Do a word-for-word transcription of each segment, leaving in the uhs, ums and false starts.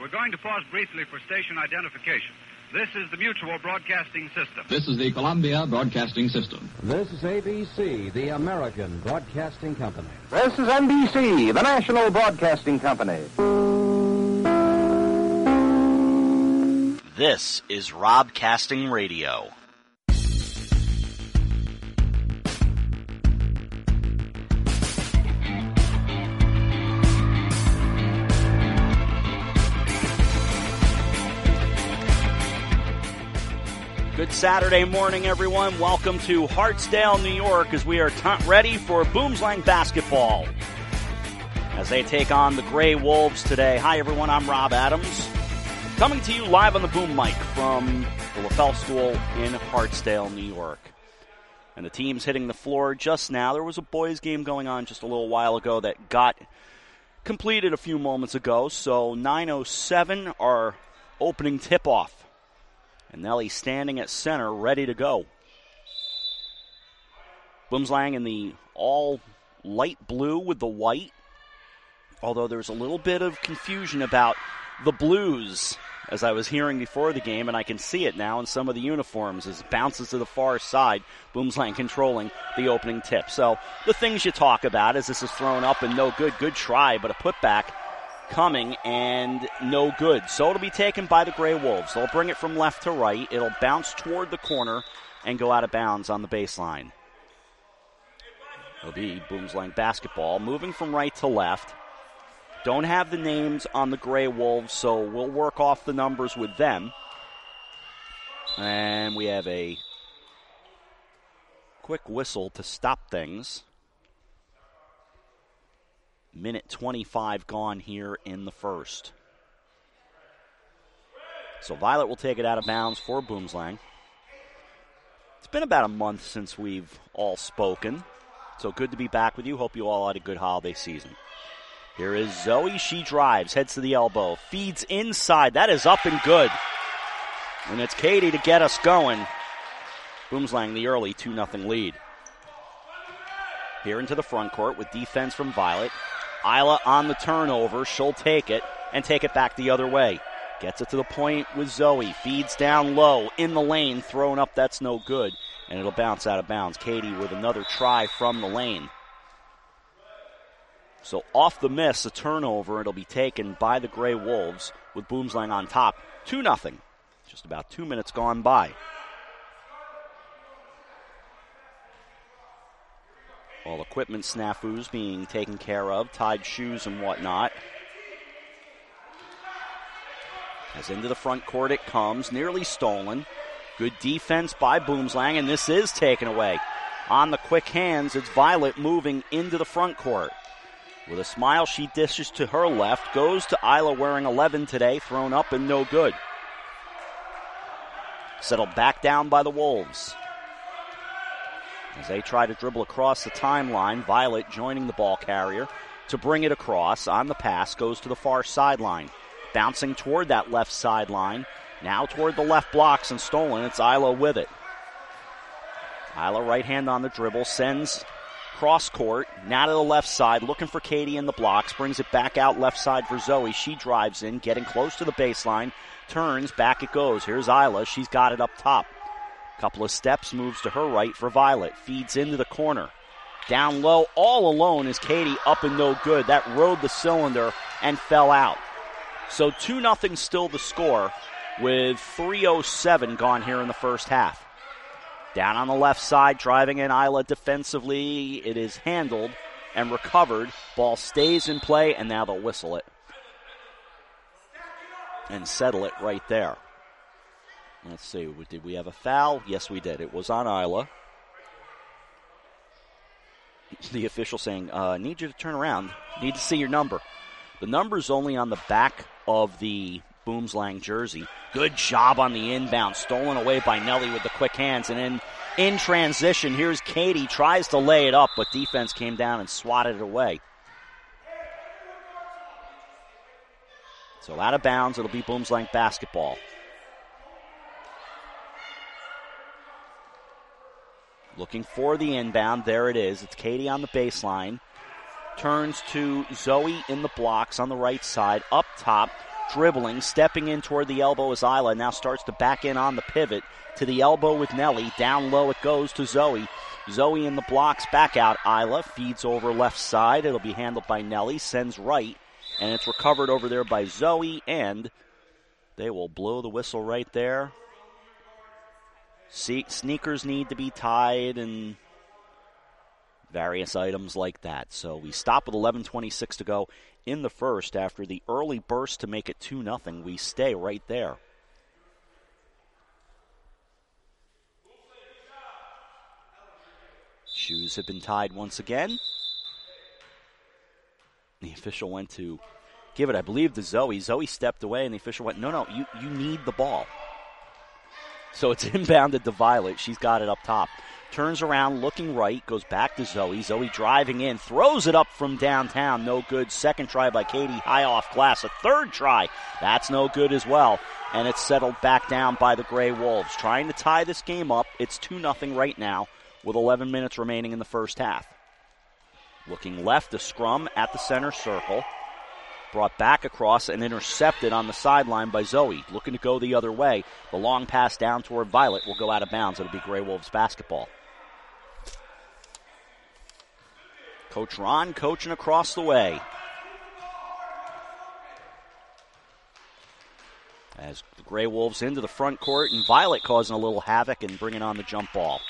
We're going to pause briefly for station identification. This is the Mutual Broadcasting System. This is the Columbia Broadcasting System. This is A B C, the American Broadcasting Company. This is N B C, the National Broadcasting Company. This is Rob Casting Radio. Good Saturday morning, everyone. Welcome to Hartsdale, New York, as we are t- ready for Boomslang basketball as they take on the Gray Wolves today. Hi, everyone. I'm Rob Adams, coming to you live on the boom mic from the LaFell School in Hartsdale, New York. And the team's hitting the floor just now. There was a boys' game going on just a little while ago that got completed a few moments ago. So nine oh seven, our opening tip-off. And Nelly standing at center, ready to go. Boomslang in the all light blue with the white. Although there's a little bit of confusion about the blues, as I was hearing before the game, and I can see it now in some of the uniforms as it bounces to the far side. Boomslang controlling the opening tip. So the things you talk about as this is thrown up and no good. Good try, but a putback coming and no good. So it'll be taken by the Gray Wolves. They'll bring it from left to right. It'll bounce toward the corner and go out of bounds on the baseline. It'll be Boomslang basketball, moving from right to left. Don't have the names on the Gray Wolves, so we'll work off the numbers with them. And we have a quick whistle to stop things. Minute twenty-five gone here in the first. So Violet will take it out of bounds for Boomslang. It's been about a month since we've all spoken. So good to be back with you. Hope you all had a good holiday season. Here is Zoe. She drives, heads to the elbow, feeds inside. That is up and good. And it's Katie to get us going. Boomslang the early two nothing lead. Here into the front court with defense from Violet. Isla on the turnover. She'll take it and take it back the other way. Gets it to the point with Zoe. Feeds down low in the lane. Thrown up. That's no good. And it'll bounce out of bounds. Katie with another try from the lane. So off the miss, a turnover. It'll be taken by the Gray Wolves with Boomslang on top. two nothing. Just about two minutes gone by. All equipment snafus being taken care of, tied shoes and whatnot. As into the front court it comes, nearly stolen. Good defense by Boomslang, and this is taken away. On the quick hands, it's Violet moving into the front court. With a smile, she dishes to her left, goes to Isla wearing eleven today, thrown up and no good. Settled back down by the Wolves. As they try to dribble across the timeline, Violet joining the ball carrier to bring it across. On the pass, goes to the far sideline. Bouncing toward that left sideline. Now toward the left blocks and stolen. It's Isla with it. Isla right hand on the dribble, sends cross court. Now to the left side, looking for Katie in the blocks. Brings it back out left side for Zoe. She drives in, getting close to the baseline. Turns, back it goes. Here's Isla. She's got it up top. Couple of steps, moves to her right for Violet. Feeds into the corner. Down low, all alone is Katie, up and no good. That rode the cylinder and fell out. So two nothing still the score with three oh seven gone here in the first half. Down on the left side, driving in Isla defensively. It is handled and recovered. Ball stays in play, and now they'll whistle it. And settle it right there. Let's see, did we have a foul? Yes, we did. It was on Isla. The official saying, uh, need you to turn around. Need to see your number. The number's only on the back of the Boomslang jersey. Good job on the inbound. Stolen away by Nelly with the quick hands. And in, in transition, here's Katie. Tries to lay it up, but defense came down and swatted it away. So out of bounds, it'll be Boomslang basketball. Looking for the inbound. There it is. It's Katie on the baseline. Turns to Zoe in the blocks on the right side. Up top. dribbling, stepping in toward the elbow as Isla now starts to back in on the pivot to the elbow with Nelly. Down low it goes to Zoe. Zoe in the blocks, back out Isla, feeds over left side. It'll be handled by Nelly, sends right, and it's recovered over there by Zoe, and they will blow the whistle right there. See, sneakers need to be tied and various items like that. So we stop with eleven twenty-six to go in the first. After the early burst to make it two nothing, we stay right there. Shoes have been tied once again. The official went to give it, I believe, to Zoe. Zoe stepped away, and the official went, no, no, you, you need the ball. So it's inbounded to Violet. She's got it up top. Turns around, looking right, goes back to Zoe. Zoe driving in, throws it up from downtown. No good. Second try by Katie, high off glass. A third try. That's no good as well. And it's settled back down by the Gray Wolves. Trying to tie this game up. It's two nothing right now with eleven minutes remaining in the first half. Looking left, a scrum at the center circle. Brought back across and intercepted on the sideline by Zoe. Looking to go the other way. The long pass down toward Violet will go out of bounds. It'll be Gray Wolves basketball. Coach Ron coaching across the way. As the Gray Wolves into the front court, and Violet causing a little havoc and bringing on the jump ball.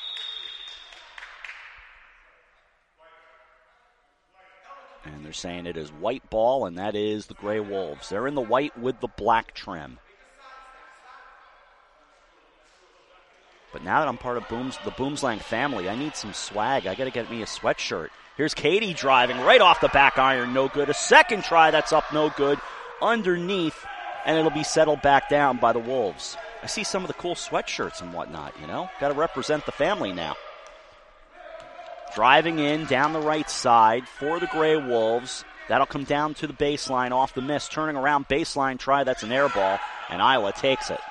And they're saying it is white ball, and that is the Gray Wolves. They're in the white with the black trim. But now that I'm part of Booms, the Boomslang family, I need some swag. I got to get me a sweatshirt. Here's Katie driving right off the back iron. No good. A second try. That's up. No good. Underneath, and it'll be settled back down by the Wolves. I see some of the cool sweatshirts and whatnot, you know. Got to represent the family now. Driving in down the right side for the Gray Wolves. That'll come down to the baseline off the miss. Turning around, baseline try. That's an air ball, and Isla takes it.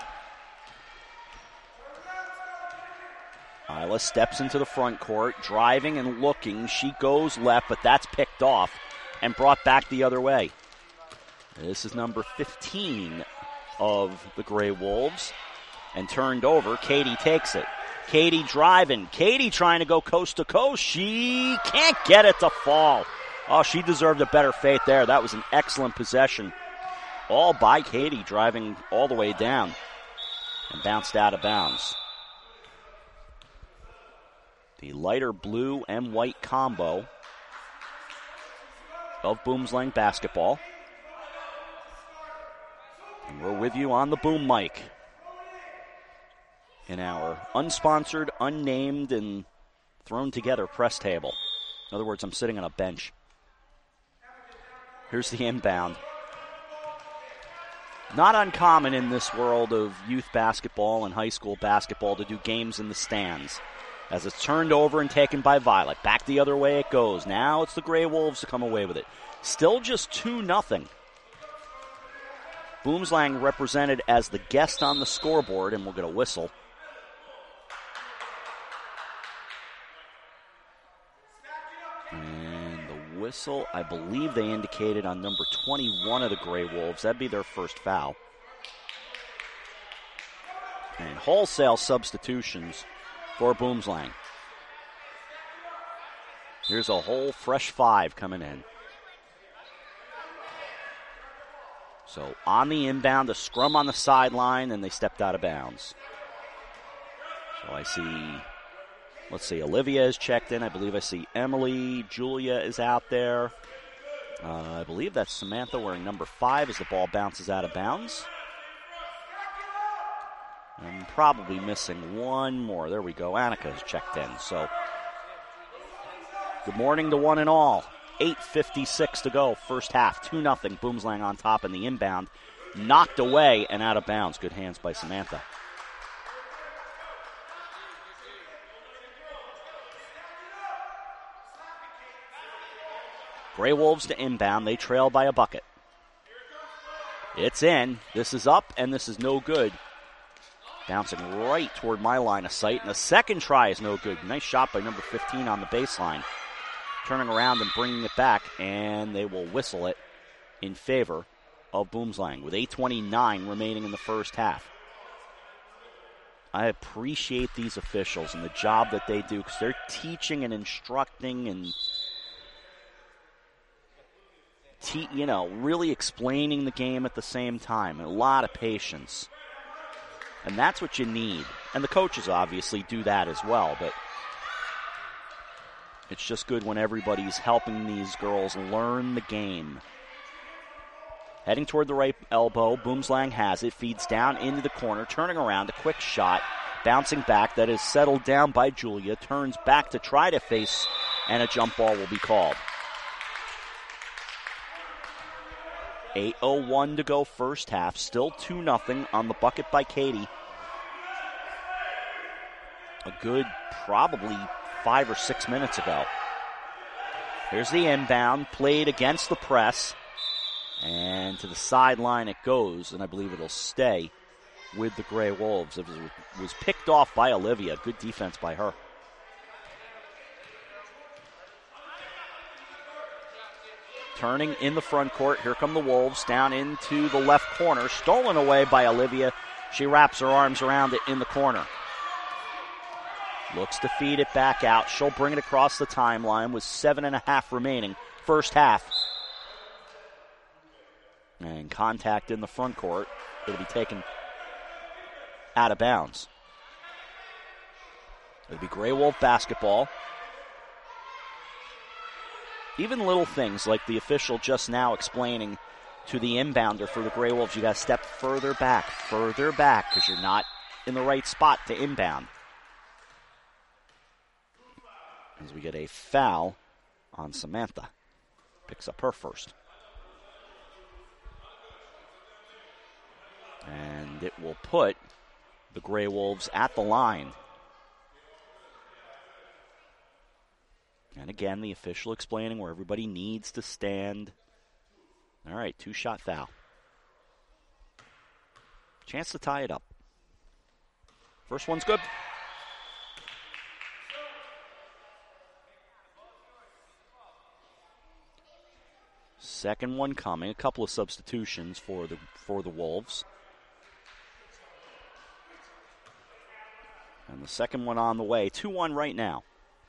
Isla steps into the front court, driving and looking. She goes left, but that's picked off and brought back the other way. This is number fifteen of the Gray Wolves, and turned over. Katie takes it. Katie driving. Katie trying to go coast to coast. She can't get it to fall. Oh, she deserved a better fate there. That was an excellent possession. All by Katie, driving all the way down and bounced out of bounds. The lighter blue and white combo of Boomslang basketball. And we're with you on the boom mic in our unsponsored, unnamed, and thrown together press table. In other words, I'm sitting on a bench. Here's the inbound. Not uncommon in this world of youth basketball and high school basketball to do games in the stands. As it's turned over and taken by Violet. Back the other way it goes. Now it's the Gray Wolves to come away with it. Still just two nothing. Boomslang represented as the guest on the scoreboard, and we'll get a whistle. And the whistle, I believe they indicated on number twenty-one of the Gray Wolves. That'd be their first foul. And wholesale substitutions for Boomslang. Here's a whole fresh five coming in. So on the inbound, a scrum on the sideline, and they stepped out of bounds. So I see, let's see, Olivia is checked in. I believe I see Emily. Julia is out there. Uh, I believe that's Samantha wearing number five as the ball bounces out of bounds. I'm probably missing one more. There we go. Annika is checked in. So good morning to one and all. eight fifty-six to go. First half. two nothing. Boomslang on top in the inbound. Knocked away and out of bounds. Good hands by Samantha. Gray Wolves to inbound. They trail by a bucket. It's in. This is up, and this is no good. Bouncing right toward my line of sight. And the second try is no good. Nice shot by number fifteen on the baseline. Turning around and bringing it back, and they will whistle it in favor of Boomslang with eight twenty-nine remaining in the first half. I appreciate these officials and the job that they do because they're teaching and instructing and, te- you know, really explaining the game at the same time. A lot of patience. And that's what you need. And the coaches obviously do that as well, but it's just good when everybody's helping these girls learn the game. Heading toward the right elbow, Boomslang has it, feeds down into the corner, turning around, a quick shot, bouncing back, that is settled down by Julia, turns back to try to face, and a jump ball will be called. eight oh one to go first half, still two nothing on the bucket by Katie. A good probably five or six minutes ago. Here's the inbound, played against the press. And to the sideline it goes, and I believe it'll stay with the Grey Wolves. It was, was picked off by Olivia. Good defense by her. Turning in the front court. Here come the Wolves down into the left corner. Stolen away by Olivia. She wraps her arms around it in the corner. Looks to feed it back out. She'll bring it across the timeline with seven and a half remaining. First half. And contact in the front court. It'll be taken out of bounds. It'll be Grey Wolf basketball. Even little things like the official just now explaining to the inbounder for the Grey Wolves, you got to step further back, further back, because you're not in the right spot to inbound. As we get a foul on Samantha. Picks up her first. And it will put the Grey Wolves at the line. And again, the official explaining where everybody needs to stand. All right, two-shot foul. Chance to tie it up. First one's good. Second one coming. A couple of substitutions for the for the Wolves. And the second one on the way. two one right now.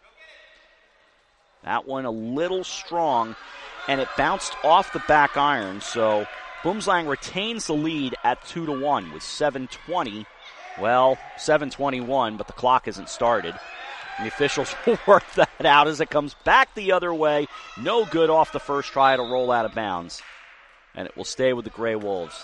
That one a little strong, and it bounced off the back iron, so Boomslang retains the lead at two to one with seven twenty. Well, seven twenty-one, but the clock isn't started. And the officials will work that out as it comes back the other way. No good off the first try to roll out of bounds. And it will stay with the Grey Wolves.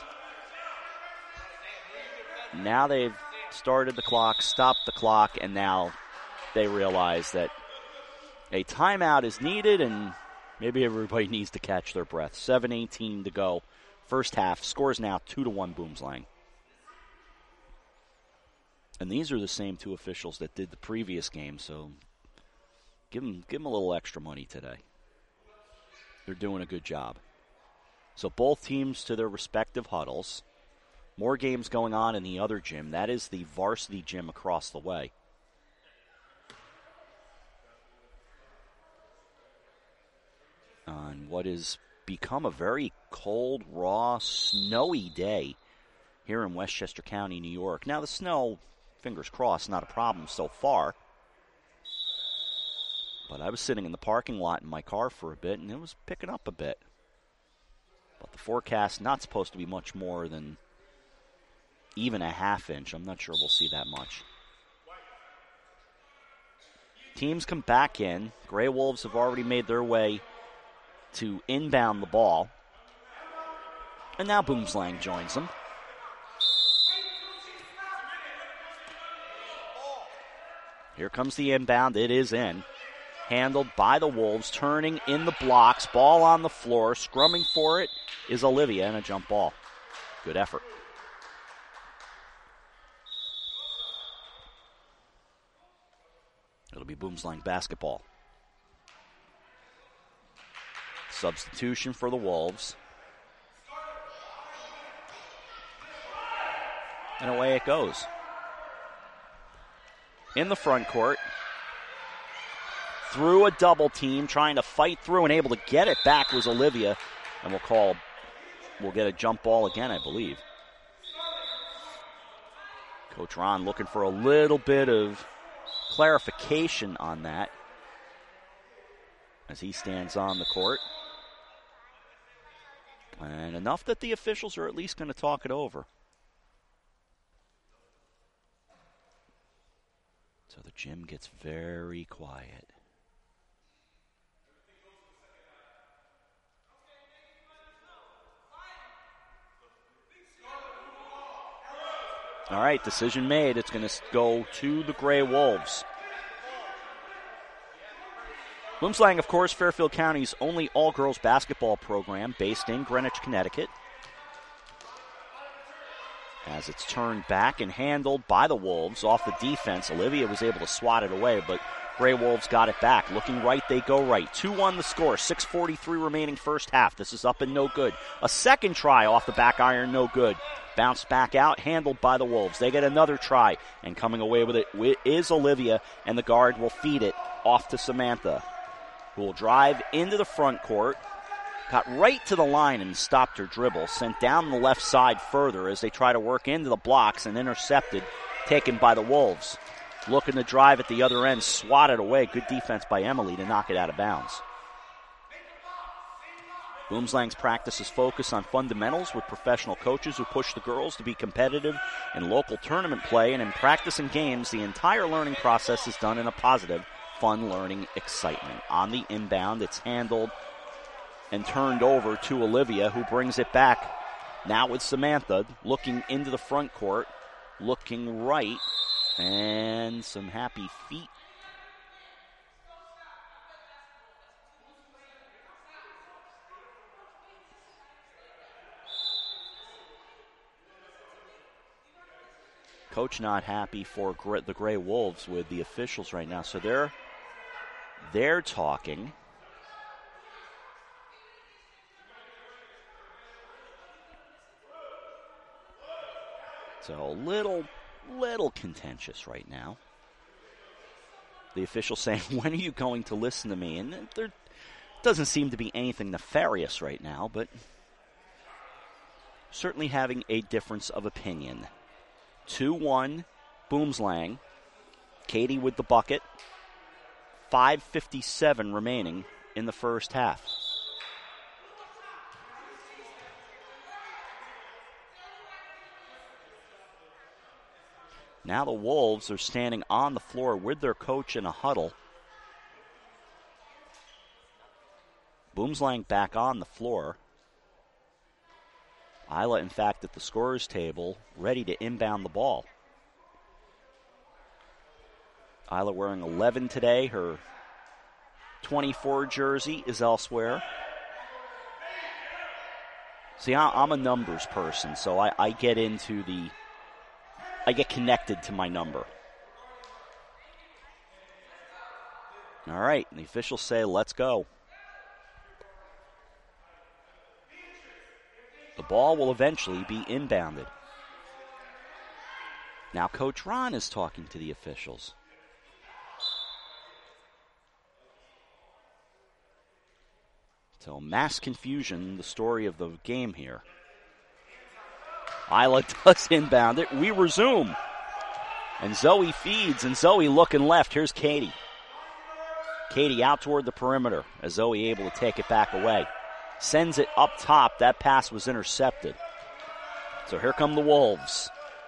Now they've started the clock, stopped the clock, and now they realize that a timeout is needed and maybe everybody needs to catch their breath. seven eighteen to go. First half. Scores now two to one Boomslang. And these are the same two officials that did the previous game, so give them, give them a little extra money today. They're doing a good job. So both teams to their respective huddles. More games going on in the other gym. That is the varsity gym across the way. On what has become a very cold, raw, snowy day here in Westchester County, New York. Now the snow, fingers crossed, not a problem so far. But I was sitting in the parking lot in my car for a bit, and it was picking up a bit. But the forecast not supposed to be much more than even a half inch. I'm not sure we'll see that much. Teams come back in. Grey Wolves have already made their way to inbound the ball. And now Boomslang joins them. Here comes the inbound. It is in. Handled by the Wolves, turning in the blocks. Ball on the floor. Scrumming for it is Olivia, and a jump ball. Good effort. It'll be Boomslang basketball. Substitution for the Wolves. And away it goes. In the front court. Through a double team, trying to fight through and able to get it back was Olivia. And we'll call will get a jump ball again, I believe. Coach Ron looking for a little bit of clarification on that as he stands on the court. And enough that the officials are at least going to talk it over. So the gym gets very quiet. All right, decision made. It's going to go to the Gray Wolves. Boomslang, of course, Fairfield County's only all-girls basketball program based in Greenwich, Connecticut. As it's turned back and handled by the Wolves off the defense. Olivia was able to swat it away, but Gray Wolves got it back. Looking right, they go right. two one the score, six forty-three remaining first half. This is up and no good. A second try off the back iron, no good. Bounced back out, handled by the Wolves. They get another try, and coming away with it is Olivia, and the guard will feed it off to Samantha, who will drive into the front court, got right to the line and stopped her dribble, sent down the left side further as they try to work into the blocks and intercepted, taken by the Wolves. Looking to drive at the other end, swatted away. Good defense by Emily to knock it out of bounds. Boomslang's practice is focused on fundamentals with professional coaches who push the girls to be competitive in local tournament play, and in practice and games, the entire learning process is done in a positive, fun learning excitement. On the inbound, it's handled and turned over to Olivia, who brings it back. Now with Samantha, looking into the front court, looking right, and some happy feet. Coach not happy for the Gray Wolves with the officials right now. So they're they're talking. So a little, little contentious right now. The official saying, when are you going to listen to me? And there doesn't seem to be anything nefarious right now, but certainly having a difference of opinion. two one, Boomslang. Katie with the bucket. five fifty-seven remaining in the first half. Now the Wolves are standing on the floor with their coach in a huddle. Boomslang back on the floor. Isla, in fact, at the scorer's table, ready to inbound the ball. Isla wearing eleven today. Her twenty-four jersey is elsewhere. See, I'm a numbers person, so I, I get into the... I get connected to my number. All right, and the officials say, let's go. The ball will eventually be inbounded. Now Coach Ron is talking to the officials. So mass confusion, the story of the game here. Isla does inbound it. We resume. And Zoe feeds, and Zoe looking left. Here's Katie. Katie out toward the perimeter as Zoe able to take it back away. Sends it up top. That pass was intercepted. So here come the Wolves.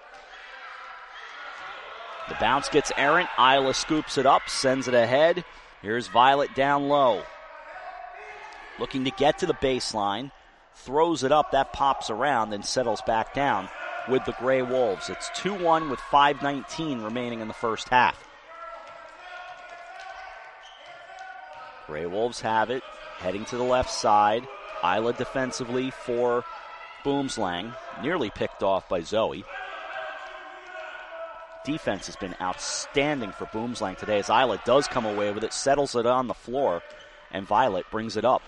The bounce gets errant. Isla scoops it up, sends it ahead. Here's Violet down low. Looking to get to the baseline. Throws it up. That pops around and settles back down with the Gray Wolves. It's two one with five nineteen remaining in the first half. Gray Wolves have it. Heading to the left side. Isla defensively for Boomslang. Nearly picked off by Zoe. Defense has been outstanding for Boomslang today as Isla does come away with it, settles it on the floor, and Violet brings it up.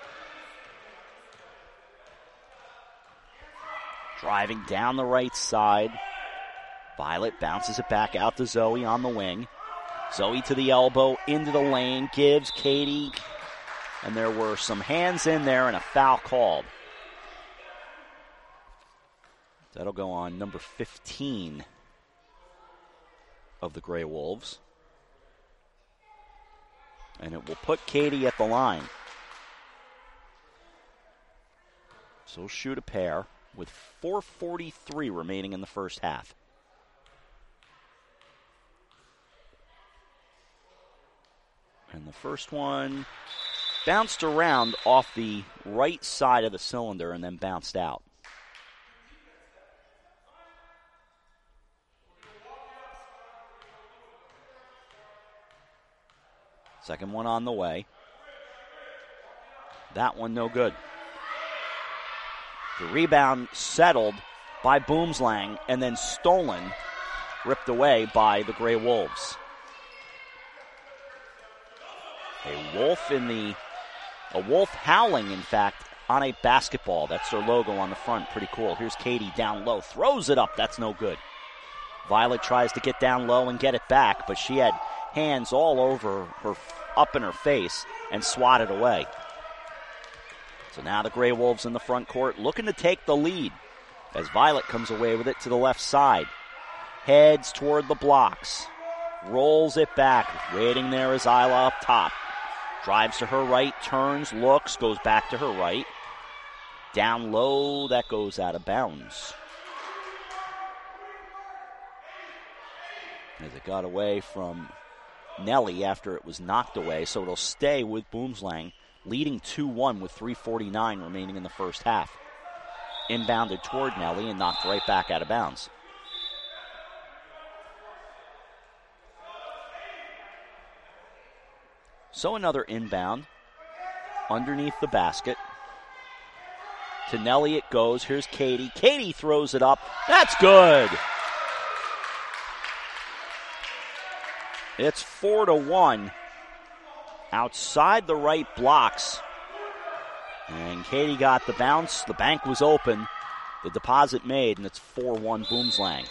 Driving down the right side. Violet bounces it back out to Zoe on the wing. Zoe to the elbow, into the lane, gives Katie, and there were some hands in there and a foul called. That'll go on number fifteen of the Gray Wolves. And it will put Katie at the line. So we'll shoot a pair with four forty-three remaining in the first half. And the first one bounced around off the right side of the cylinder and then bounced out. Second one on the way. That one no good. The rebound settled by Boomslang and then stolen, ripped away by the Gray Wolves. A wolf in the, a wolf howling, in fact, on a basketball. That's their logo on the front. Pretty cool. Here's Katie down low. Throws it up. That's no good. Violet tries to get down low and get it back, but she had hands all over her, up in her face, and swatted away. So now the Gray Wolves in the front court looking to take the lead as Violet comes away with it to the left side. Heads toward the blocks. Rolls it back. Waiting there is Isla up top. Drives to her right, turns, looks, goes back to her right. Down low, that goes out of bounds. As it got away from Nelly after it was knocked away, so it'll stay with Boomslang, leading two one with three forty-nine remaining in the first half. Inbounded toward Nelly and knocked right back out of bounds. So another inbound underneath the basket. To Nelly it goes. Here's Katie. Katie throws it up. That's good. It's four to one. Outside the right blocks. And Katie got the bounce. The bank was open. The deposit made, and it's four one Boomslang.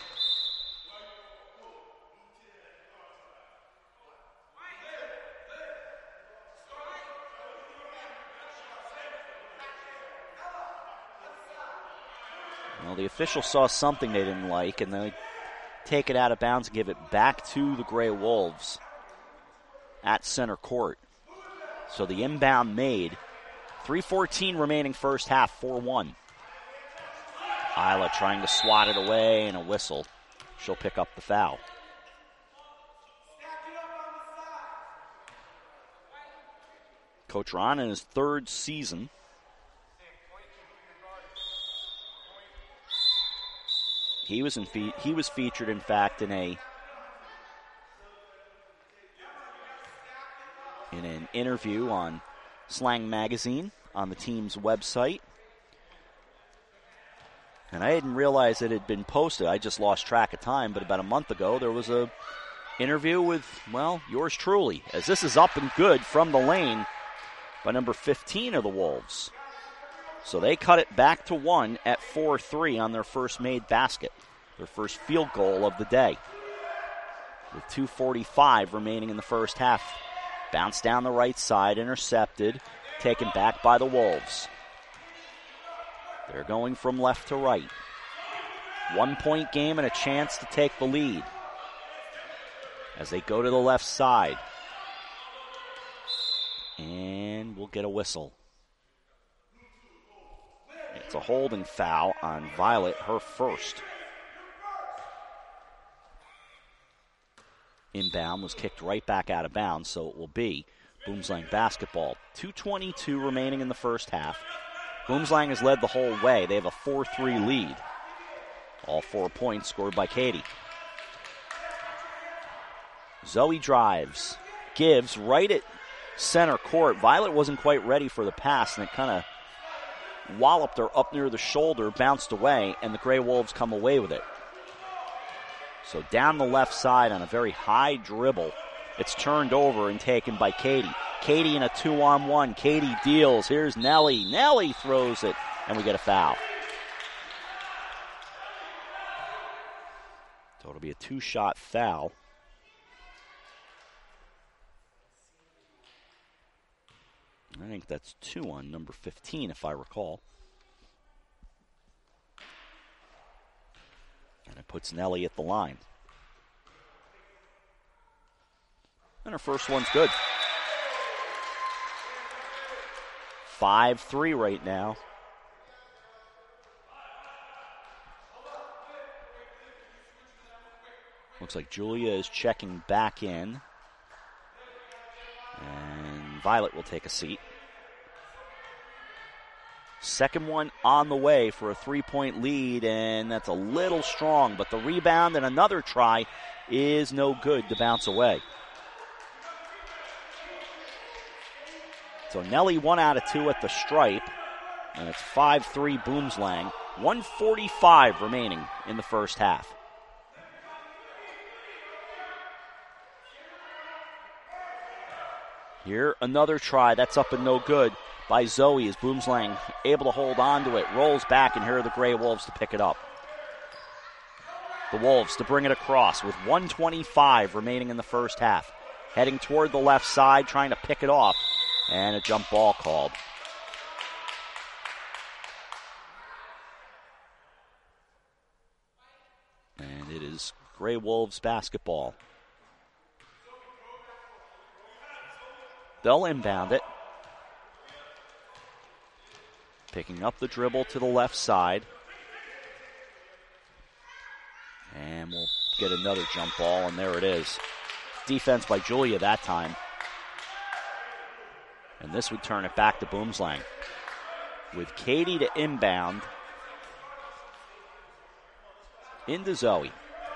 Well, the official saw something they didn't like, and they take it out of bounds and give it back to the Gray Wolves at center court. So the inbound made. three fourteen remaining first half, four one. Isla trying to swat it away and a whistle. She'll pick up the foul. Coach Ron in his third season. He was in fe- he was featured, in fact, in a in an interview on Slang Magazine on the team's website. And I didn't realize it had been posted. I just lost track of time, but about a month ago there was a interview with, well, yours truly, as this is up and good from the lane by number fifteen of the Wolves. So they cut it back to one at four three on their first made basket, their first field goal of the day. With two forty-five remaining in the first half. Bounce down the right side, intercepted, taken back by the Wolves. They're going from left to right. One-point game and a chance to take the lead as they go to the left side. And we'll get a whistle. It's a holding foul on Violet, her first. Inbound was kicked right back out of bounds, so it will be Boomslang basketball. two twenty-two remaining in the first half. Boomslang has led the whole way. They have a four three lead. All four points scored by Katie. Zoe drives, gives right at center court. Violet wasn't quite ready for the pass, and it kind of walloped her up near the shoulder, bounced away, and the Gray Wolves come away with it. So down the left side on a very high dribble, it's turned over and taken by Katie. Katie in a two-on-one. Katie deals. Here's Nelly. Nelly throws it, and we get a foul. So it'll be a two-shot foul. I think that's two on number fifteen, if I recall. It puts Nelly at the line. And her first one's good. five three right now. Looks like Julia is checking back in. And Violet will take a seat. Second one on the way for a three-point lead, and that's a little strong, but the rebound and another try is no good to bounce away. So Nelly one out of two at the stripe, and it's five three Boomslang. one forty-five remaining in the first half. Here, another try. That's up and no good by Zoe as Boomslang able to hold on to it. Rolls back, and here are the Grey Wolves to pick it up. The Wolves to bring it across with one twenty-five remaining in the first half. Heading toward the left side, trying to pick it off. And a jump ball called. And it is Grey Wolves basketball. They'll inbound it. Picking up the dribble to the left side. And we'll get another jump ball, and there it is. Defense by Julia that time. And this would turn it back to Boomslang. With Katie to inbound. Into Zoe.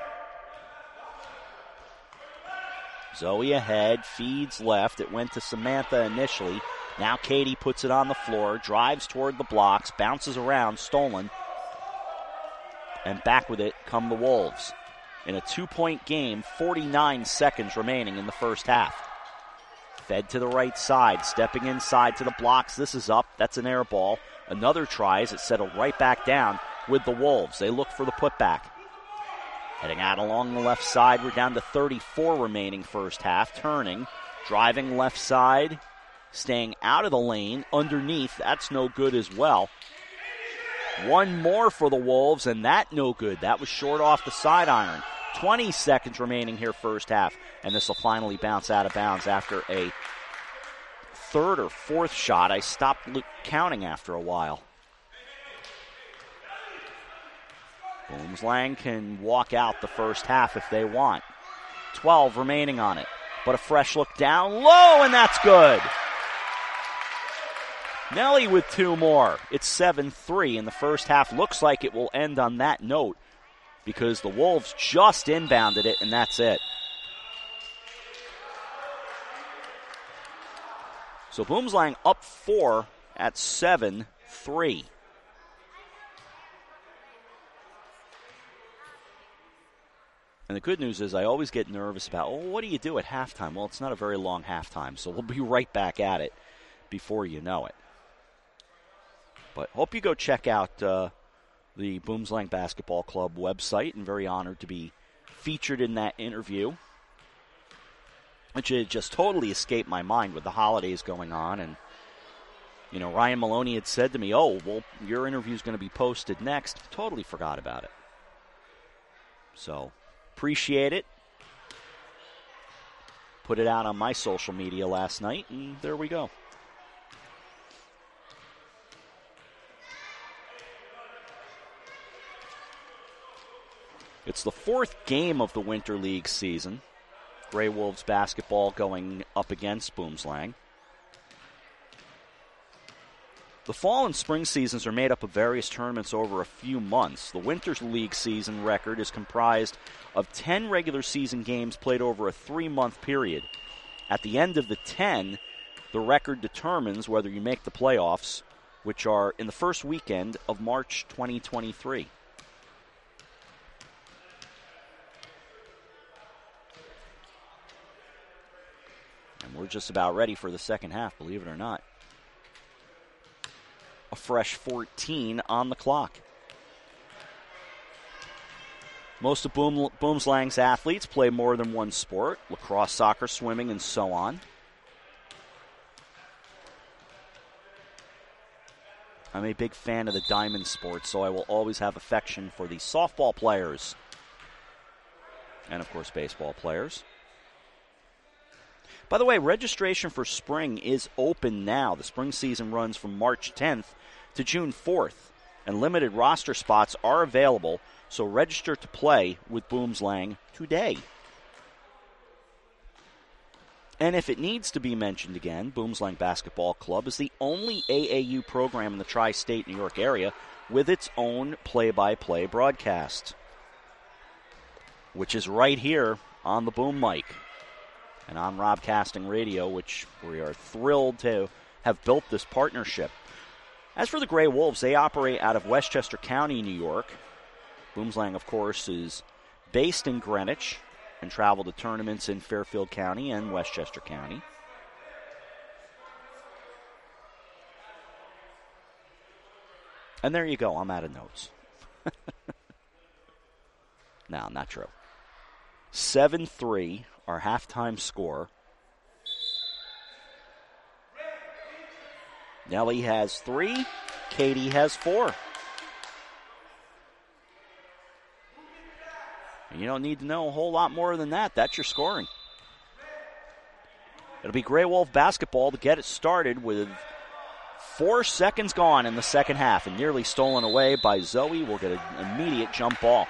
Zoe ahead, feeds left. It went to Samantha initially. Now Katie puts it on the floor, drives toward the blocks, bounces around, stolen. And back with it come the Wolves. In a two-point game, forty-nine seconds remaining in the first half. Fed to the right side, stepping inside to the blocks. This is up. That's an air ball. Another try as it settled right back down with the Wolves. They look for the putback. Heading out along the left side, we're down to thirty-four remaining first half. Turning, driving left side, staying out of the lane. Underneath, that's no good as well. One more for the Wolves, and that no good. That was short off the side iron. twenty seconds remaining here first half, and this will finally bounce out of bounds after a third or fourth shot. I stopped counting after a while. Boomslang can walk out the first half if they want. twelve remaining on it, but a fresh look down low, and that's good. Nelly with two more. It's seven three in the first half. Looks like it will end on that note because the Wolves just inbounded it, and that's it. So Boomslang up four at seven three. And the good news is I always get nervous about, oh, what do you do at halftime? Well, it's not a very long halftime, so we'll be right back at it before you know it. But hope you go check out uh, the Boomslang Basketball Club website, and very honored to be featured in that interview, which had just totally escaped my mind with the holidays going on. And, you know, Ryan Maloney had said to me, oh, well, your interview is going to be posted next. Totally forgot about it. So, appreciate it. Put it out on my social media last night, and there we go. It's the fourth game of the Winter League season. Grey Wolves basketball going up against Boomslang. The fall and spring seasons are made up of various tournaments over a few months. The Winter League season record is comprised of ten regular season games played over a three-month period. At the end of the ten, the record determines whether you make the playoffs, which are in the first weekend of March twenty twenty-three. And we're just about ready for the second half, believe it or not. A fresh fourteen on the clock. Most of Boom, Boomslang's athletes play more than one sport: lacrosse, soccer, swimming, and so on. I'm a big fan of the diamond sports, so I will always have affection for the softball players and, of course, baseball players. By the way, registration for spring is open now. The spring season runs from March tenth to June fourth, and limited roster spots are available, so register to play with Boomslang today. And if it needs to be mentioned again, Boomslang Basketball Club is the only A A U program in the tri-state New York area with its own play-by-play broadcast, which is right here on the Boom Mic and on Robcasting Radio, which we are thrilled to have built this partnership. As for the Grey Wolves, they operate out of Westchester County, New York. Boomslang, of course, is based in Greenwich and travel to tournaments in Fairfield County and Westchester County. And there you go. I'm out of notes. No, not true. seven three, our halftime score. Nellie has three. Katie has four. And you don't need to know a whole lot more than that. That's your scoring. It'll be Grey Wolf basketball to get it started with four seconds gone in the second half, and nearly stolen away by Zoe. We'll get an immediate jump ball.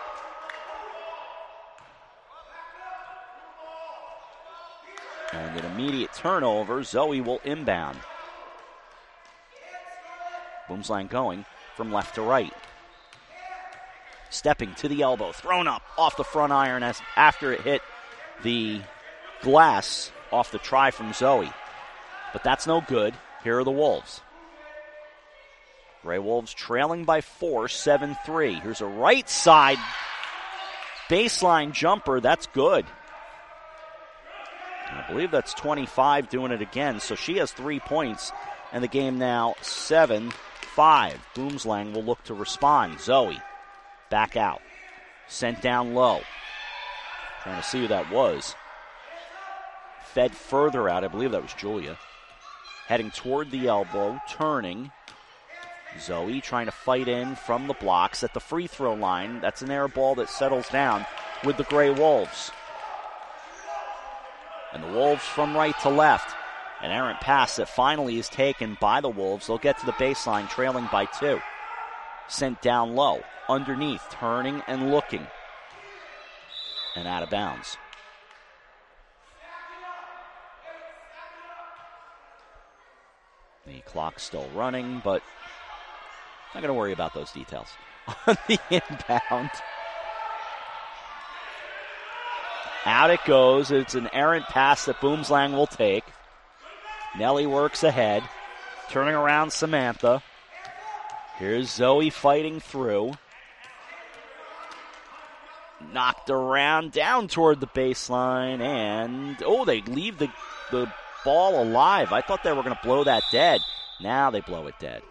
And an immediate turnover. Zoe will inbound. Boomslang going from left to right. Stepping to the elbow, thrown up off the front iron as after it hit the glass off the try from Zoe. But that's no good. Here are the Wolves. Grey Wolves trailing by four, seven three. Here's a right side baseline jumper. That's good. I believe that's twenty-five doing it again. So she has three points, and the game now seven five. Boomslang will look to respond. Zoe back out. Sent down low. Trying to see who that was. Fed further out. I believe that was Julia. Heading toward the elbow. Turning. Zoe trying to fight in from the blocks at the free throw line. That's an air ball that settles down with the Grey Wolves. And the Wolves from right to left. An errant pass that finally is taken by the Wolves. They'll get to the baseline trailing by two. Sent down low. Underneath. Turning and looking. And out of bounds. The clock's still running, but not going to worry about those details. On the inbound. Out it goes. It's an errant pass that Boomslang will take. Nellie works ahead. Turning around Samantha. Here's Zoe fighting through. Knocked around down toward the baseline. And, oh, they leave the, the ball alive. I thought they were going to blow that dead. Now they blow it dead.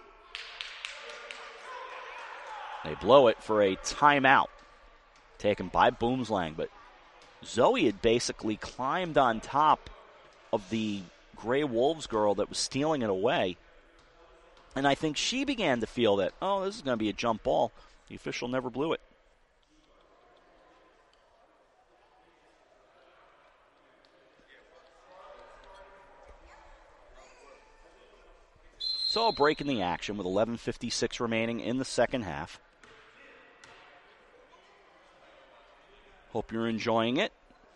They blow it for a timeout taken by Boomslang. But Zoe had basically climbed on top of the Grey Wolves girl that was stealing it away. And I think she began to feel that, oh, this is going to be a jump ball. The official never blew it. So a break in the action with eleven fifty-six remaining in the second half. Hope you're enjoying it.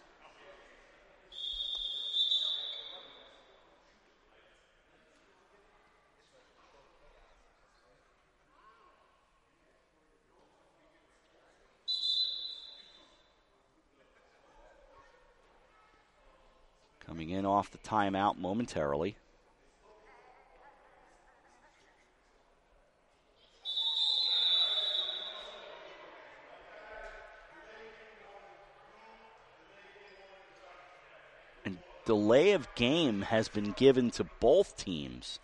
Coming in off the timeout momentarily. Delay of game has been given to both teams.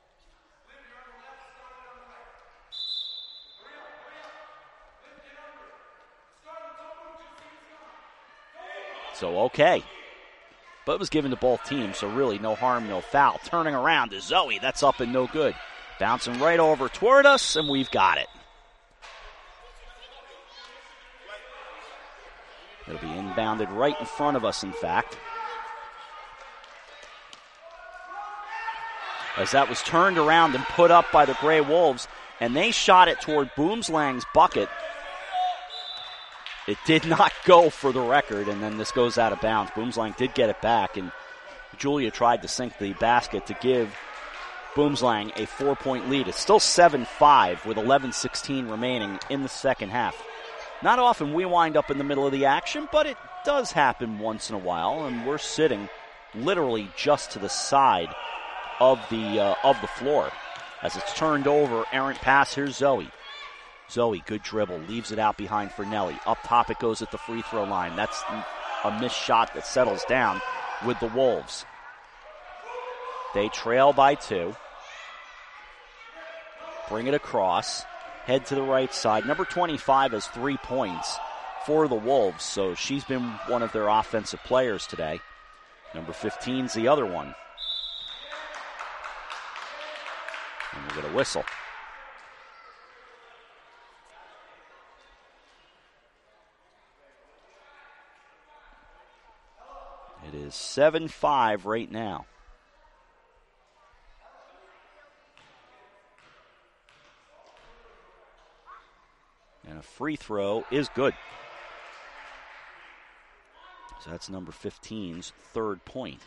So, okay. But it was given to both teams, so really no harm, no foul. Turning around to Zoe. That's up and no good. Bouncing right over toward us, and we've got it. It'll be inbounded right in front of us, in fact. As that was turned around and put up by the Gray Wolves, and they shot it toward Boomslang's bucket. It did not go for the record, and then this goes out of bounds. Boomslang did get it back, and Julia tried to sink the basket to give Boomslang a four-point lead. It's still seven five with eleven sixteen remaining in the second half. Not often we wind up in the middle of the action, but it does happen once in a while, and we're sitting literally just to the side of the uh, of the floor. As it's turned over, errant pass, here's Zoe. Zoe, good dribble, leaves it out behind for Nelly. Up top it goes at the free throw line. That's a missed shot that settles down with the Wolves. They trail by two. Bring it across. Head to the right side. Number twenty-five has three points for the Wolves, so she's been one of their offensive players today. Number fifteen's the other one. And we'll get a whistle. It is seven five right now. And a free throw is good. So that's number fifteen's third point.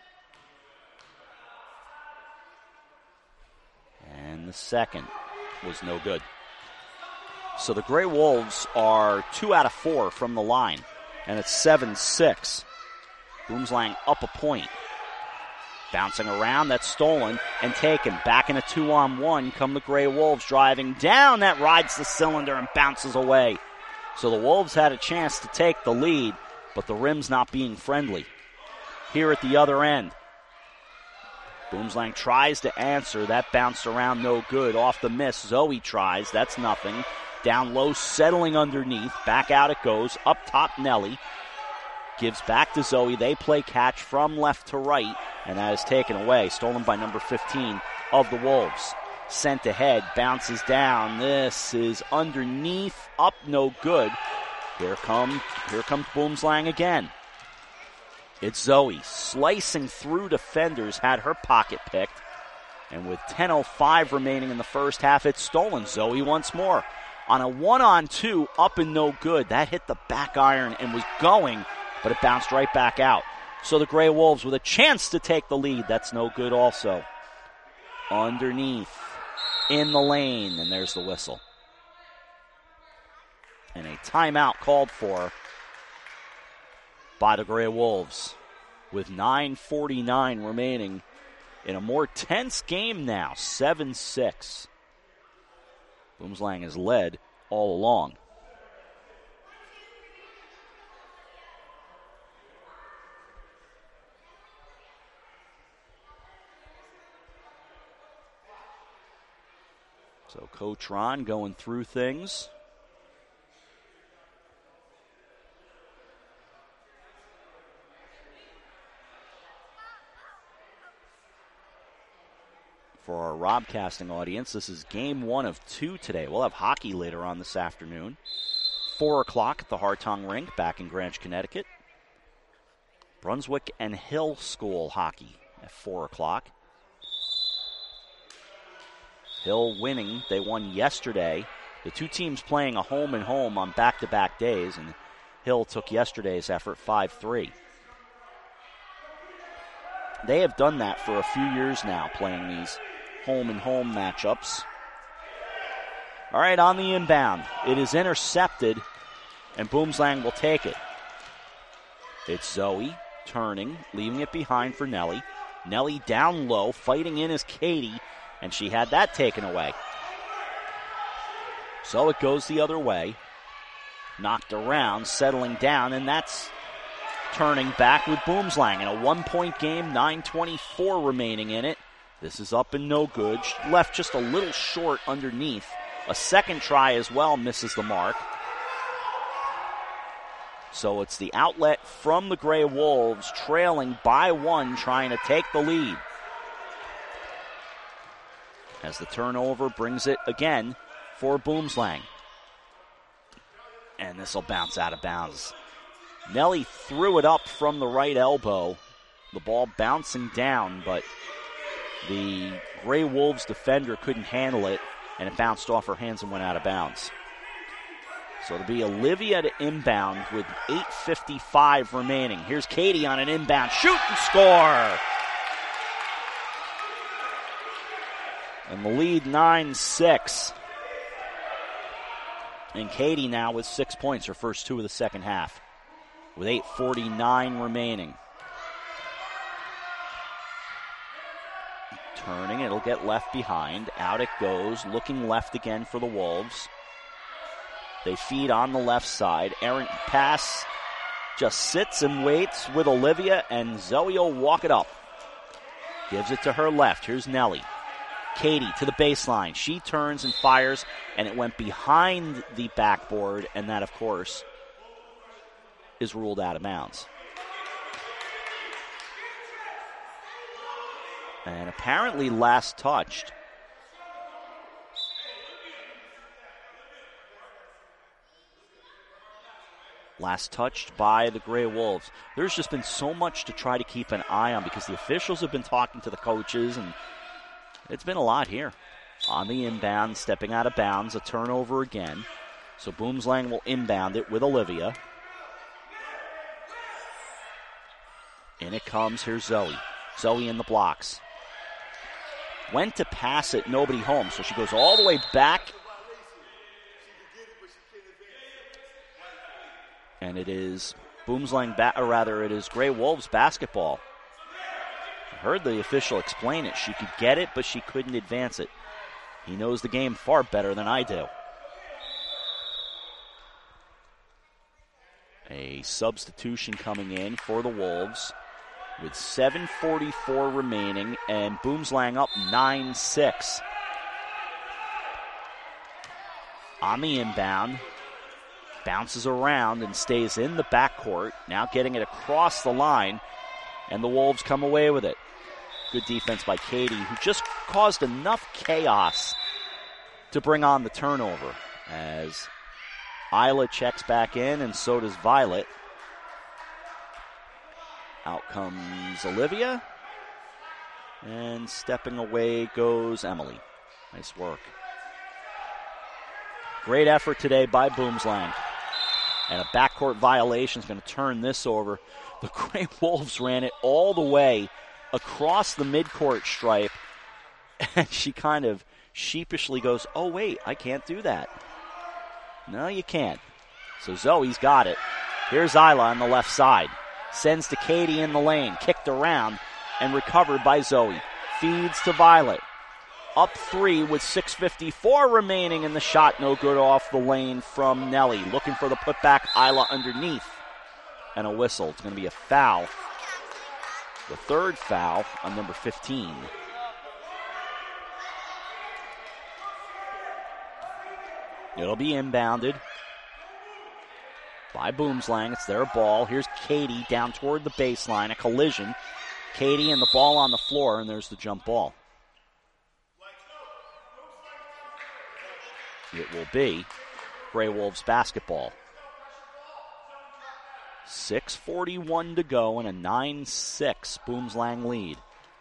And the second was no good. So the Gray Wolves are two out of four from the line. And it's seven six. Boomslang up a point. Bouncing around, that's stolen and taken. Back in a two-on-one come the Gray Wolves driving down. That rides the cylinder and bounces away. So the Wolves had a chance to take the lead, but the rim's not being friendly. Here at the other end, Boomslang tries to answer. That bounced around, no good. Off the miss, Zoe tries. That's nothing. Down low, settling underneath. Back out it goes. Up top, Nelly. Gives back to Zoe. They play catch from left to right, and that is taken away. Stolen by number fifteen of the Wolves. Sent ahead, bounces down. This is underneath, up, no good. Here come, here comes Boomslang again. It's Zoe slicing through defenders, had her pocket picked. And with ten oh five remaining in the first half, it's stolen. Zoe once more. On a one-on-two, up and no good. That hit the back iron and was going, but it bounced right back out. So the Gray Wolves with a chance to take the lead. That's no good also. Underneath, in the lane, and there's the whistle. And a timeout called for by the Gray Wolves with nine forty-nine remaining in a more tense game now, seven six. Boomslang has led all along. So Coach Ron going through things. For our Robcasting audience, this is game one of two today. We'll have hockey later on this afternoon. Four o'clock at the Hartong Rink back in Greenwich, Connecticut. Brunswick and Hill School hockey at four o'clock. Hill winning. They won yesterday. The two teams playing a home and home on back-to-back days, and Hill took yesterday's effort five three. They have done that for a few years now, playing these home and home matchups. All right, on the inbound. It is intercepted, and Boomslang will take it. It's Zoe turning, leaving it behind for Nelly. Nelly down low, fighting in is Katie, and she had that taken away. So it goes the other way. Knocked around, settling down, and that's turning back with Boomslang. In a one-point game, nine twenty-four remaining in it. This is up and no good. Left just a little short underneath. A second try as well misses the mark. So it's the outlet from the Gray Wolves, trailing by one, trying to take the lead. As the turnover brings it again for Boomslang. And this will bounce out of bounds. Nelly threw it up from the right elbow. The ball bouncing down, but the Gray Wolves defender couldn't handle it, and it bounced off her hands and went out of bounds. So it'll be Olivia to inbound with eight fifty-five remaining. Here's Katie on an inbound. Shoot and score! And the lead nine six. And Katie now with six points, her first two of the second half, with eight forty-nine remaining. Turning, it'll get left behind. Out it goes, looking left again for the Wolves. They feed on the left side. Errant pass just sits and waits with Olivia, and Zoe will walk it up. Gives it to her left. Here's Nelly. Katie to the baseline. She turns and fires, and it went behind the backboard, and that, of course, is ruled out of bounds. And apparently last touched. Last touched by the Gray Wolves. There's just been so much to try to keep an eye on because the officials have been talking to the coaches, and it's been a lot here. On the inbound, stepping out of bounds, a turnover again. So Boomslang will inbound it with Olivia. In it comes. Here's Zoe. Zoe in the blocks. Went to pass it, nobody home. So she goes all the way back. And it is Boomslang, ba- or rather, it is Gray Wolves basketball. I heard the official explain it. She could get it, but she couldn't advance it. He knows the game far better than I do. A substitution coming in for the Wolves with seven forty-four remaining, and Boomslang up nine six. On the inbound. Bounces around and stays in the backcourt. Now getting it across the line, and the Wolves come away with it. Good defense by Katie, who just caused enough chaos to bring on the turnover. As Isla checks back in, and so does Violet. Out comes Olivia. And stepping away goes Emily. Nice work. Great effort today by Boomslang. And a backcourt violation is going to turn this over. The Gray Wolves ran it all the way across the midcourt stripe. And she kind of sheepishly goes, oh, wait, I can't do that. No, you can't. So Zoe's got it. Here's Isla on the left side. Sends to Katie in the lane. Kicked around and recovered by Zoe. Feeds to Violet. Up three with six fifty-four remaining, and the shot no good off the lane from Nelly. Looking for the putback, Isla underneath. And a whistle. It's going to be a foul. The third foul on number fifteen. It'll be inbounded by Boomslang. It's their ball. Here's Katie down toward the baseline. A collision. Katie and the ball on the floor, and there's the jump ball. It will be Gray Wolves basketball. six forty-one to go and a nine six Boomslang lead.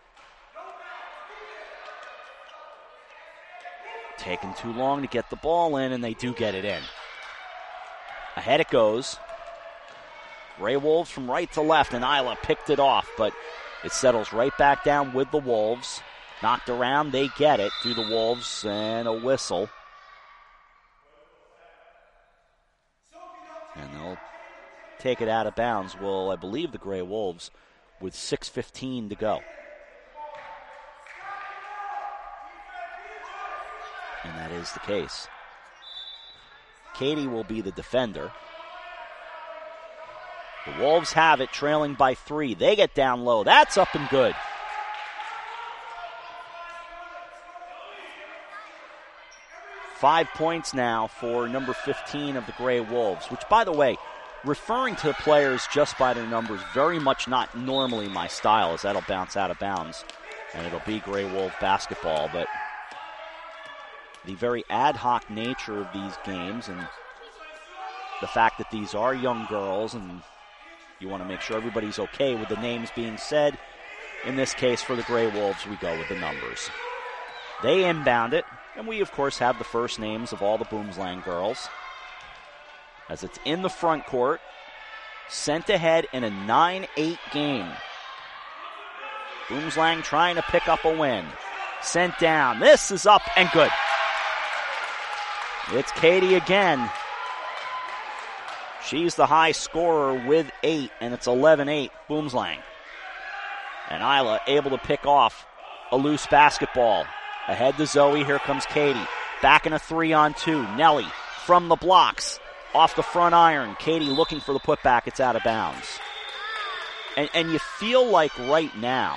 Taking too long to get the ball in, and they do get it in. Ahead it goes. Gray Wolves from right to left, and Isla picked it off, but it settles right back down with the Wolves. Knocked around, they get it through the Wolves, and a whistle. And they'll take it out of bounds. Well, I believe the Gray Wolves with six fifteen to go. And that is the case. Katie will be the defender. The Wolves have it, trailing by three. They get down low. That's up and good. Five points now for number fifteen of the Gray Wolves, which, by the way, referring to players just by their numbers, very much not normally my style, as that'll bounce out of bounds, and it'll be Gray Wolf basketball. But the very ad hoc nature of these games and the fact that these are young girls and You want to make sure everybody's okay with the names being said. In this case, for the Grey Wolves, we go with the numbers. They inbound it, and we, of course, have the first names of all the Boomslang girls. As it's in the front court, sent ahead in a nine eight game. Boomslang trying to pick up a win. Sent down. This is up and good. It's Katie again. She's the high scorer with eight, and it's eleven eight Boomslang. And Isla able to pick off a loose basketball. Ahead to Zoe. Here comes Katie. Back in a three on two. Nelly from the blocks. Off the front iron. Katie looking for the putback. It's out of bounds. And, and you feel like right now,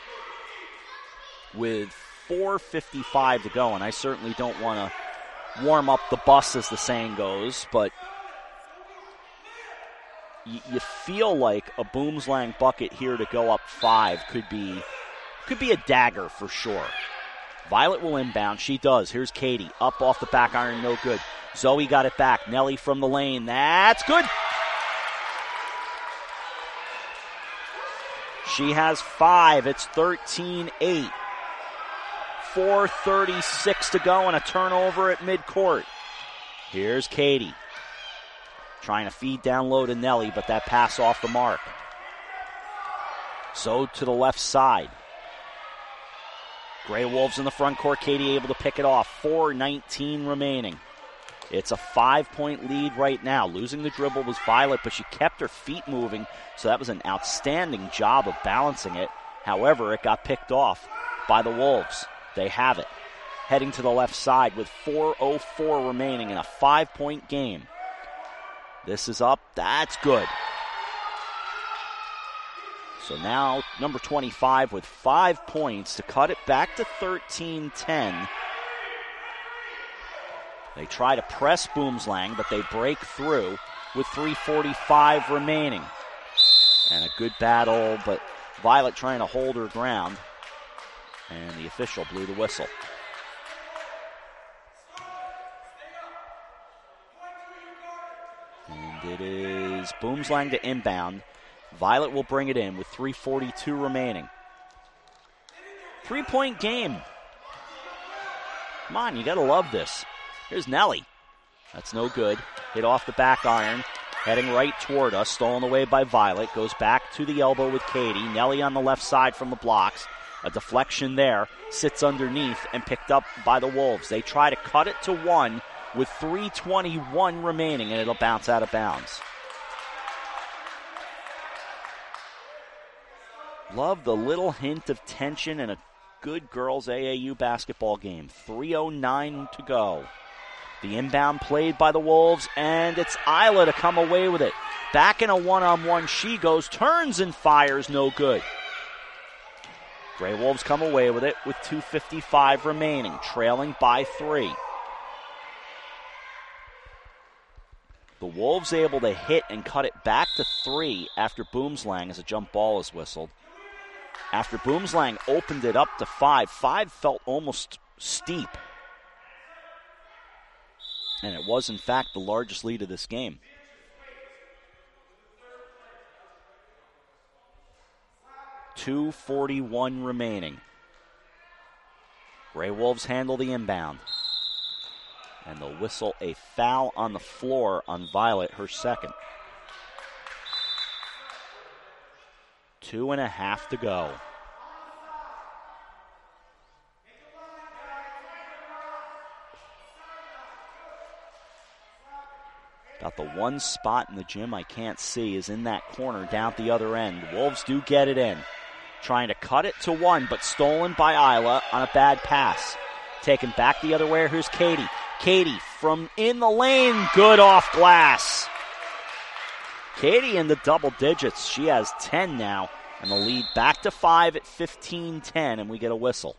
with four fifty-five to go, and I certainly don't want to warm up the bus, as the saying goes, but y- you feel like a Boomslang bucket here to go up five could be could be a dagger for sure. Violet will inbound. She does. Here's Katie. Up off the back iron. No good. Zoe got it back. Nelly from the lane. That's good. She has five. It's thirteen eight. four thirty-six to go and a turnover at midcourt. Here's Katie. Trying to feed down low to Nelly, but that pass off the mark. So to the left side. Grey Wolves in the front court. Katie able to pick it off. four nineteen remaining. It's a five-point lead right now. Losing the dribble was Violet, but she kept her feet moving, so that was an outstanding job of balancing it. However, it got picked off by the Wolves. They have it. Heading to the left side with four oh four remaining in a five-point game. This is up. That's good. So now number twenty-five with five points to cut it back to thirteen ten. They try to press Boomslang, but they break through with three forty-five remaining. And a good battle, but Violet trying to hold her ground. And the official blew the whistle. And it is Boomslang to inbound. Violet will bring it in with three forty-two remaining. Three-point game. Come on, you gotta love this. Here's Nelly. That's no good. Hit off the back iron. Heading right toward us. Stolen away by Violet. Goes back to the elbow with Katie. Nelly on the left side from the blocks. A deflection there. Sits underneath and picked up by the Wolves. They try to cut it to one with three twenty-one remaining, and it'll bounce out of bounds. Love the little hint of tension in a good girls A A U basketball game. three oh nine to go. The inbound played by the Wolves, and it's Isla to come away with it. Back in a one-on-one, she goes, turns and fires, no good. Grey Wolves come away with it with two fifty-five remaining, trailing by three. The Wolves able to hit and cut it back to three after Boomslang as a jump ball is whistled. After Boomslang opened it up to five, five felt almost steep. And it was, in fact, the largest lead of this game. two forty-one remaining. Grey Wolves handle the inbound. And they'll whistle a foul on the floor on Violet, her second. Two and a half to go. About the one spot in the gym I can't see is in that corner down at the other end. Wolves do get it in. Trying to cut it to one, but stolen by Isla on a bad pass. Taken back the other way. Here's Katie. Katie from in the lane. Good off glass. Katie in the double digits. She has ten now. And the lead back to five at fifteen ten, and we get a whistle.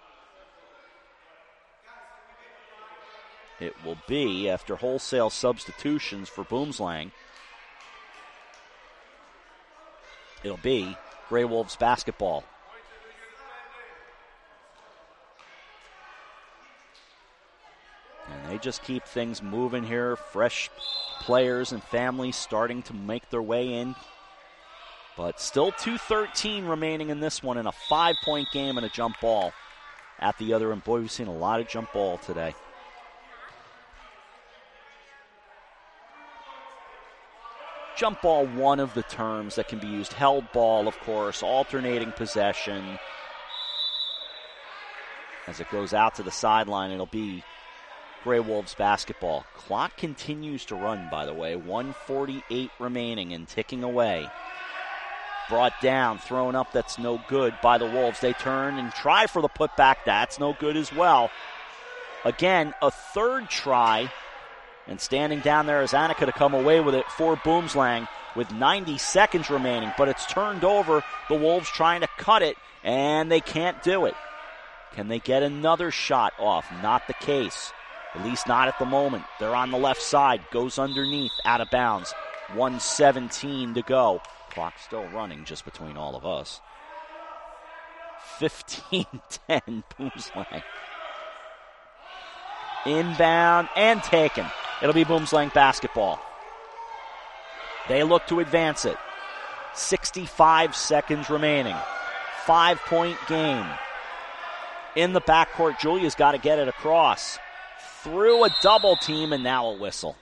It will be, after wholesale substitutions for Boomslang, it'll be Grey Wolves basketball. And they just keep things moving here. Fresh players and families starting to make their way in But still two thirteen remaining in this one, and a five-point game and a jump ball at the other end. Boy, we've seen a lot of jump ball today. Jump ball, one of the terms that can be used. Held ball, of course, alternating possession. As it goes out to the sideline, it'll be Grey Wolves basketball. Clock continues to run, by the way. one forty-eight remaining and ticking away. Brought down, thrown up, that's no good by the Wolves. They turn and try for the putback. That's no good as well. Again, a third try. And standing down there is Annika to come away with it for Boomslang with ninety seconds remaining. But it's turned over. The Wolves trying to cut it, and they can't do it. Can they get another shot off? Not the case. At least not at the moment. They're on the left side. Goes underneath, out of bounds. one seventeen to go. Clock still running just between all of us. fifteen ten Boomslang. Inbound and taken. It'll be Boomslang basketball. They look to advance it. sixty-five seconds remaining. Five-point game. In the backcourt, Julia's got to get it across. Through a double team, and now a whistle.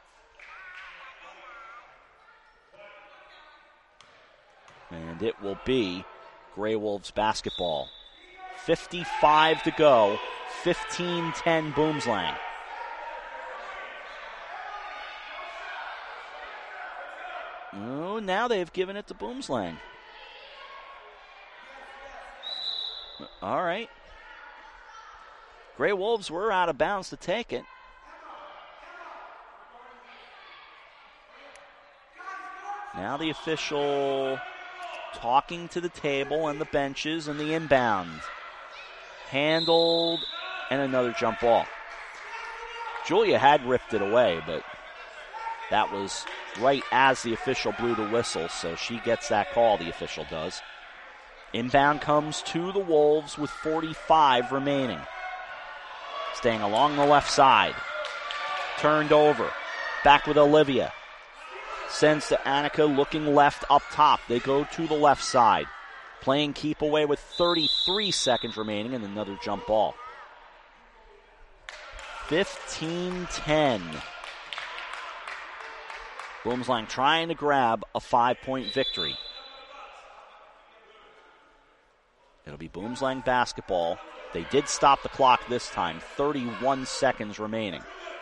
And it will be Grey Wolves basketball. fifty-five to go. fifteen ten Boomslang. Oh, now they've given it to Boomslang. All right. Grey Wolves were out of bounds to take it. Now the official talking to the table and the benches and the inbound. Handled, and another jump ball. Julia had ripped it away, but that was right as the official blew the whistle, so she gets that call, the official does. Inbound comes to the Wolves with forty-five remaining. Staying along the left side. Turned over. Back with Olivia. Sends to Annika, looking left up top. They go to the left side. Playing keep away with thirty-three seconds remaining and another jump ball. fifteen ten. Boomslang trying to grab a five-point victory. It'll be Boomslang basketball. They did stop the clock this time. thirty-one seconds remaining.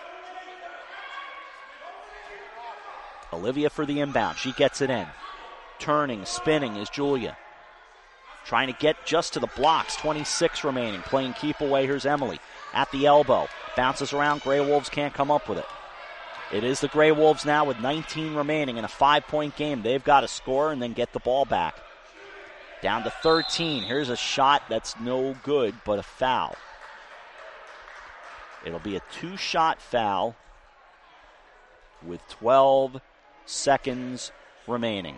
Olivia for the inbound. She gets it in. Turning, spinning is Julia. Trying to get just to the blocks. twenty-six remaining. Playing keep away. Here's Emily at the elbow. Bounces around. Grey Wolves can't come up with it. It is the Grey Wolves now with nineteen remaining in a five-point game. They've got to score and then get the ball back. Down to thirteen. Here's a shot that's no good, but a foul. It'll be a two-shot foul with twelve seconds remaining.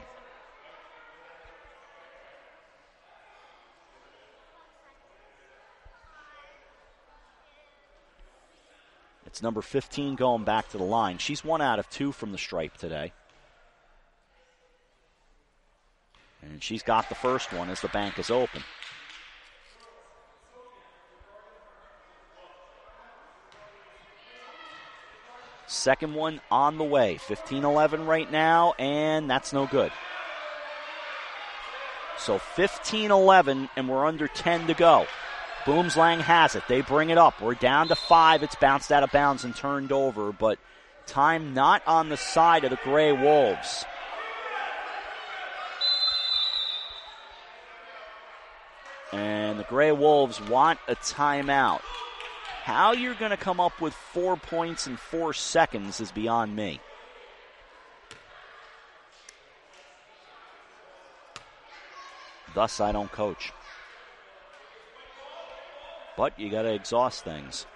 It's number fifteen going back to the line. She's one out of two from the stripe today. And she's got the first one as the bank is open. Second one on the way. fifteen eleven right now, and that's no good. So fifteen eleven, and we're under ten to go. Boomslang has it. They bring it up. We're down to five. It's bounced out of bounds and turned over, but time not on the side of the Grey Wolves. And the Grey Wolves want a timeout. How you're going to come up with four points in four seconds is beyond me. Thus, I don't coach. But you got to exhaust things.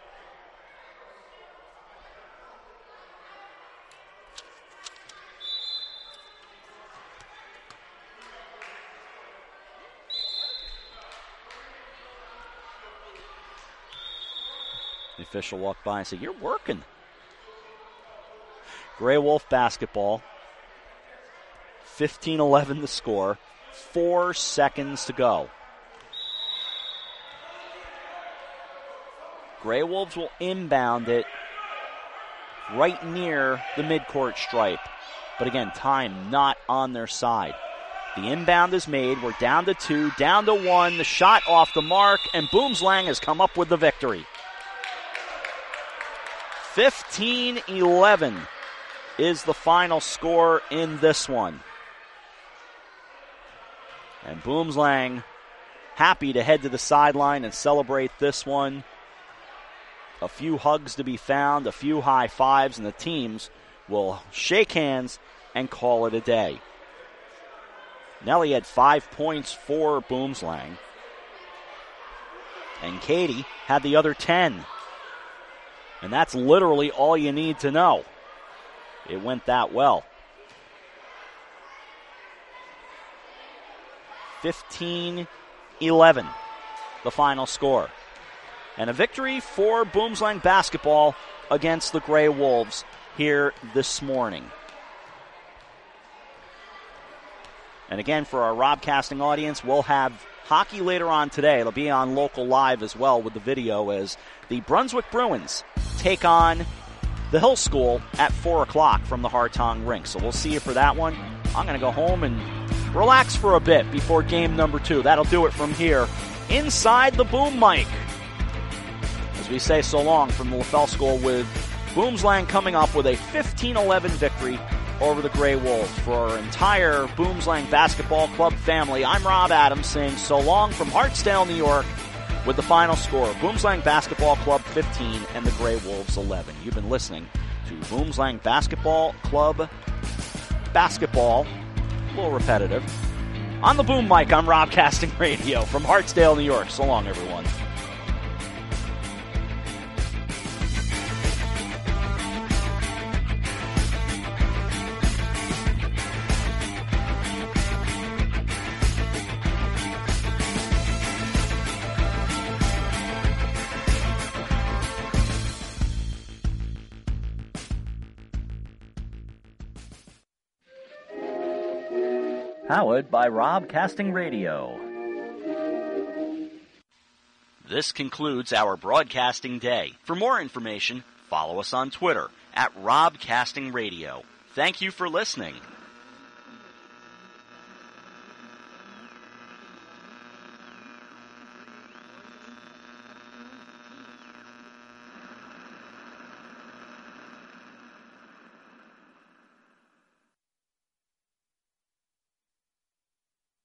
The official walked by and said, "You're working." Grey Wolf basketball. fifteen eleven the score. Four seconds to go. Grey Wolves will inbound it right near the midcourt stripe. But again, time not on their side. The inbound is made. We're down to two, down to one. The shot off the mark, and Boomslang has come up with the victory. fifteen eleven is the final score in this one. And Boomslang happy to head to the sideline and celebrate this one. A few hugs to be found, a few high fives, and the teams will shake hands and call it a day. Nelly had five points for Boomslang. And Katie had the other ten. And that's literally all you need to know. It went that well. fifteen eleven, the final score. And a victory for Boomslang basketball against the Grey Wolves here this morning. And again, for our Robcasting audience, we'll have hockey later on today. It'll be on Local Live as well with the video as the Brunswick Bruins take on the Hill School at four o'clock from the Hartong Rink. So we'll see you for that one. I'm going to go home and relax for a bit before game number two. That'll do it from here inside the Boom Mic. As we say so long from the LaFell School, with Boomslang coming up with a fifteen eleven victory over the Grey Wolves. For our entire Boomslang Basketball Club family, I'm Rob Adams saying so long from Hartsdale, New York, with the final score, Boomslang Basketball Club fifteen and the Grey Wolves eleven. You've been listening to Boomslang Basketball Club basketball, a little repetitive. On the Boom Mic, I'm Robcasting Radio from Hartsdale, New York. So long, everyone. Powered by Robcasting Radio. This concludes our broadcasting day. For more information, follow us on Twitter at Robcasting Radio. Thank you for listening.